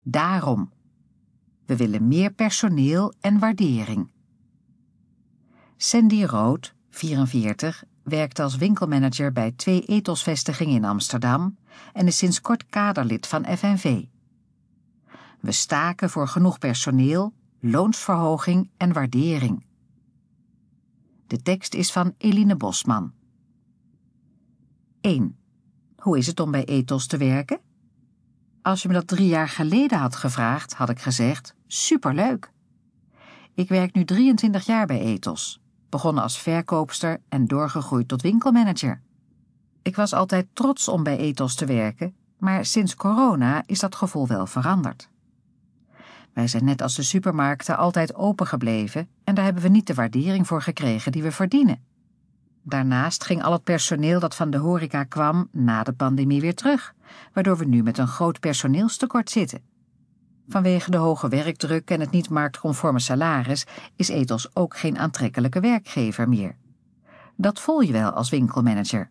Daarom. We willen meer personeel en waardering. Sandy Rood, 44, werkt als winkelmanager bij 2 Ethos-vestigingen in Amsterdam en is sinds kort kaderlid van FNV. We staken voor genoeg personeel, loonsverhoging en waardering. De tekst is van Eline Bosman. 1. Hoe is het om bij Ethos te werken? Als je me dat 3 jaar geleden had gevraagd, had ik gezegd, superleuk. Ik werk nu 23 jaar bij Ethos, begonnen als verkoopster en doorgegroeid tot winkelmanager. Ik was altijd trots om bij Ethos te werken, maar sinds corona is dat gevoel wel veranderd. Wij zijn net als de supermarkten altijd open gebleven en daar hebben we niet de waardering voor gekregen die we verdienen. Daarnaast ging al het personeel dat van de horeca kwam na de pandemie weer terug, waardoor we nu met een groot personeelstekort zitten. Vanwege de hoge werkdruk en het niet marktconforme salaris is Ethos ook geen aantrekkelijke werkgever meer. Dat voel je wel als winkelmanager.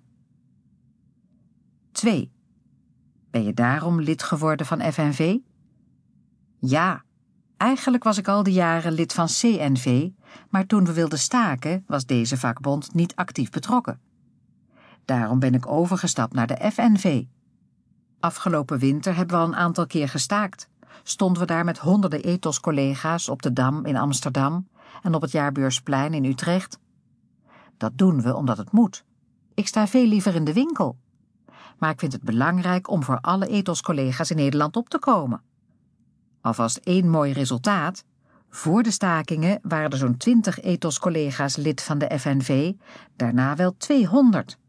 2. Ben je daarom lid geworden van FNV? Ja, eigenlijk was ik al die jaren lid van CNV, maar toen we wilden staken was deze vakbond niet actief betrokken. Daarom ben ik overgestapt naar de FNV. Afgelopen winter hebben we al een aantal keer gestaakt. Stonden we daar met honderden Ethos-collega's op de Dam in Amsterdam en op het Jaarbeursplein in Utrecht. Dat doen we omdat het moet. Ik sta veel liever in de winkel. Maar ik vind het belangrijk om voor alle Ethos-collega's in Nederland op te komen. Alvast 1 mooi resultaat. Voor de stakingen waren er zo'n 20 Ethos-collega's lid van de FNV, daarna wel 200.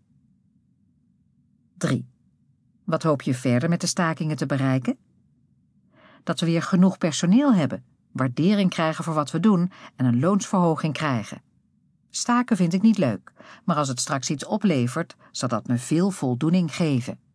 3. Wat hoop je verder met de stakingen te bereiken? Dat we weer genoeg personeel hebben, waardering krijgen voor wat we doen en een loonsverhoging krijgen. Staken vind ik niet leuk, maar als het straks iets oplevert, zal dat me veel voldoening geven.